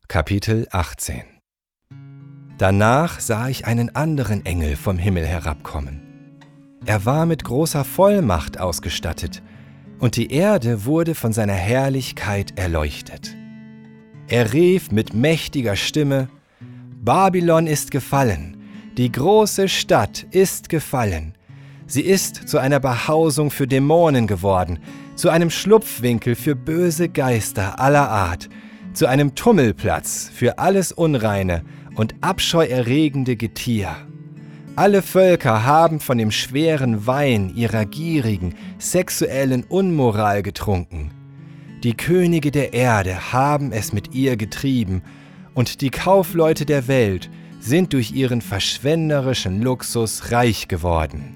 Kapitel 18. Danach sah ich einen anderen Engel vom Himmel herabkommen. Er war mit großer Vollmacht ausgestattet, und die Erde wurde von seiner Herrlichkeit erleuchtet. Er rief mit mächtiger Stimme: Babylon ist gefallen, die große Stadt ist gefallen. Sie ist zu einer Behausung für Dämonen geworden, zu einem Schlupfwinkel für böse Geister aller Art, zu einem Tummelplatz für alles Unreine und abscheuerregende Getier. Alle Völker haben von dem schweren Wein ihrer gierigen, sexuellen Unmoral getrunken. Die Könige der Erde haben es mit ihr getrieben, und die Kaufleute der Welt sind durch ihren verschwenderischen Luxus reich geworden.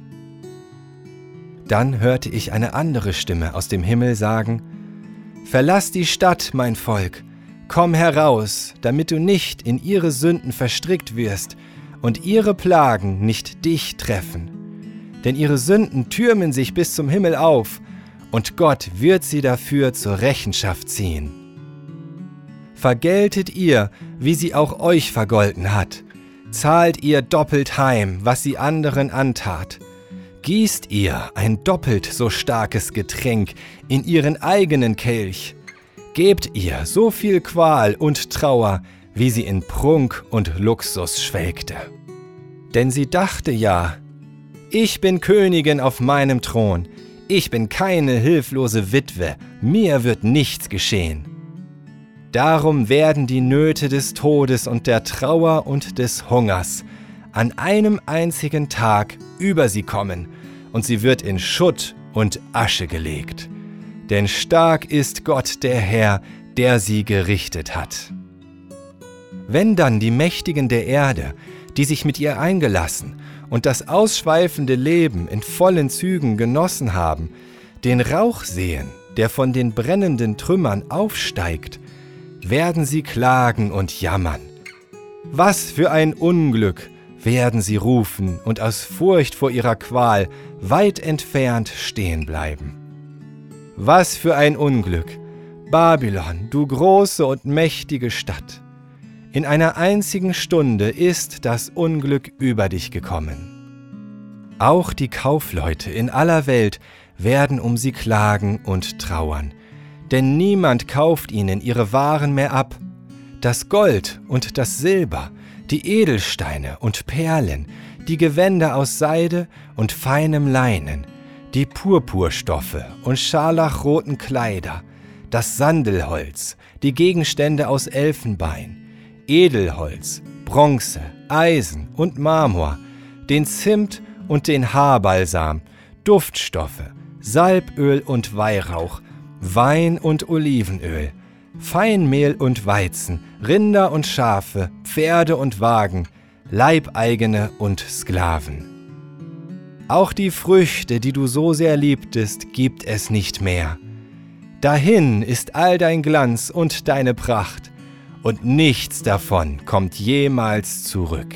Dann hörte ich eine andere Stimme aus dem Himmel sagen: Verlass die Stadt, mein Volk, komm heraus, damit du nicht in ihre Sünden verstrickt wirst und ihre Plagen nicht dich treffen. Denn ihre Sünden türmen sich bis zum Himmel auf, und Gott wird sie dafür zur Rechenschaft ziehen. Vergeltet ihr, wie sie auch euch vergolten hat. Zahlt ihr doppelt heim, was sie anderen antat. Gießt ihr ein doppelt so starkes Getränk in ihren eigenen Kelch. Gebt ihr so viel Qual und Trauer, wie sie in Prunk und Luxus schwelgte. Denn sie dachte ja: Ich bin Königin auf meinem Thron, ich bin keine hilflose Witwe, mir wird nichts geschehen. Darum werden die Nöte des Todes und der Trauer und des Hungers an einem einzigen Tag über sie kommen, und sie wird in Schutt und Asche gelegt. Denn stark ist Gott der Herr, der sie gerichtet hat. Wenn dann die Mächtigen der Erde, die sich mit ihr eingelassen und das ausschweifende Leben in vollen Zügen genossen haben, den Rauch sehen, der von den brennenden Trümmern aufsteigt, werden sie klagen und jammern. Was für ein Unglück, werden sie rufen und aus Furcht vor ihrer Qual weit entfernt stehen bleiben. Was für ein Unglück, Babylon, du große und mächtige Stadt! In einer einzigen Stunde ist das Unglück über dich gekommen. Auch die Kaufleute in aller Welt werden um sie klagen und trauern, denn niemand kauft ihnen ihre Waren mehr ab. Das Gold und das Silber, die Edelsteine und Perlen, die Gewänder aus Seide und feinem Leinen, die Purpurstoffe und scharlachroten Kleider, das Sandelholz, die Gegenstände aus Elfenbein, Edelholz, Bronze, Eisen und Marmor, den Zimt und den Haarbalsam, Duftstoffe, Salböl und Weihrauch, Wein und Olivenöl, Feinmehl und Weizen, Rinder und Schafe, Pferde und Wagen, Leibeigene und Sklaven. Auch die Früchte, die du so sehr liebtest, gibt es nicht mehr. Dahin ist all dein Glanz und deine Pracht, und nichts davon kommt jemals zurück.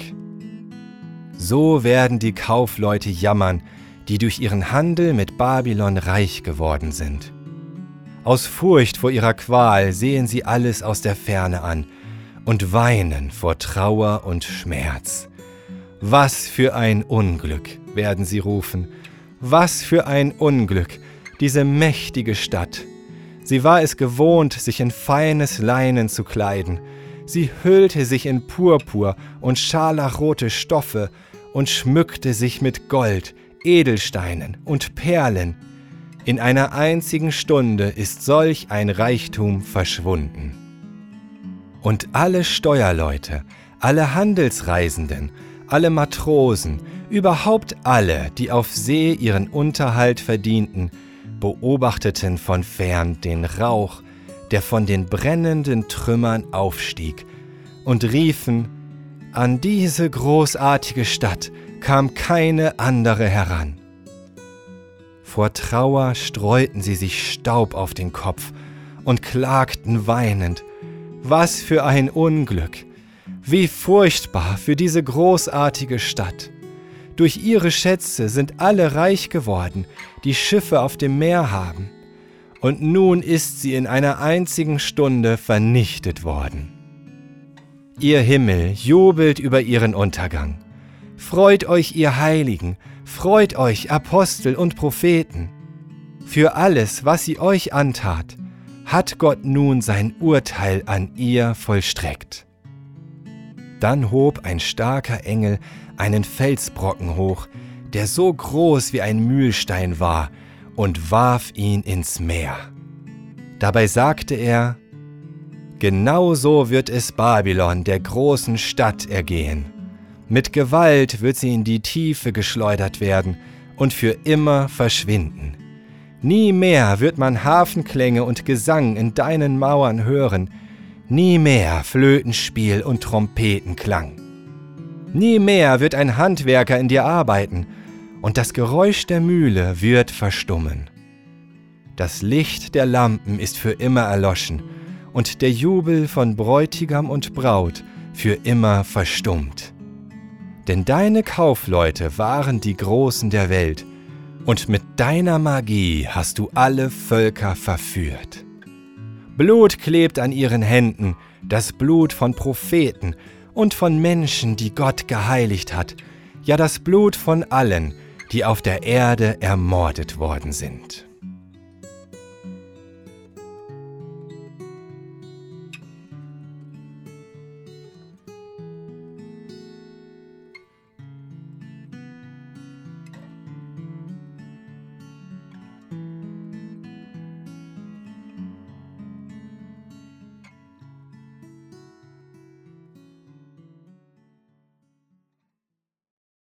So werden die Kaufleute jammern, die durch ihren Handel mit Babylon reich geworden sind. Aus Furcht vor ihrer Qual sehen sie alles aus der Ferne an und weinen vor Trauer und Schmerz. Was für ein Unglück, werden sie rufen. Was für ein Unglück, diese mächtige Stadt. Sie war es gewohnt, sich in feines Leinen zu kleiden. Sie hüllte sich in Purpur und scharlachrote Stoffe und schmückte sich mit Gold, Edelsteinen und Perlen. In einer einzigen Stunde ist solch ein Reichtum verschwunden. Und alle Steuerleute, alle Handelsreisenden, alle Matrosen, überhaupt alle, die auf See ihren Unterhalt verdienten, beobachteten von fern den Rauch, der von den brennenden Trümmern aufstieg, und riefen: An diese großartige Stadt kam keine andere heran. Vor Trauer streuten sie sich Staub auf den Kopf und klagten weinend: Was für ein Unglück! Wie furchtbar für diese großartige Stadt! Durch ihre Schätze sind alle reich geworden, die Schiffe auf dem Meer haben. Und nun ist sie in einer einzigen Stunde vernichtet worden. Ihr Himmel jubelt über ihren Untergang. Freut euch, ihr Heiligen, freut euch, Apostel und Propheten. Für alles, was sie euch antat, hat Gott nun sein Urteil an ihr vollstreckt. Dann hob ein starker Engel einen Felsbrocken hoch, der so groß wie ein Mühlstein war, und warf ihn ins Meer. Dabei sagte er: Genau so wird es Babylon, der großen Stadt, ergehen. Mit Gewalt wird sie in die Tiefe geschleudert werden und für immer verschwinden. Nie mehr wird man Harfenklänge und Gesang in deinen Mauern hören, nie mehr Flötenspiel und Trompetenklang. Nie mehr wird ein Handwerker in dir arbeiten, und das Geräusch der Mühle wird verstummen. Das Licht der Lampen ist für immer erloschen, und der Jubel von Bräutigam und Braut für immer verstummt. Denn deine Kaufleute waren die Großen der Welt, und mit deiner Magie hast du alle Völker verführt. Blut klebt an ihren Händen, das Blut von Propheten und von Menschen, die Gott geheiligt hat, ja das Blut von allen, die auf der Erde ermordet worden sind.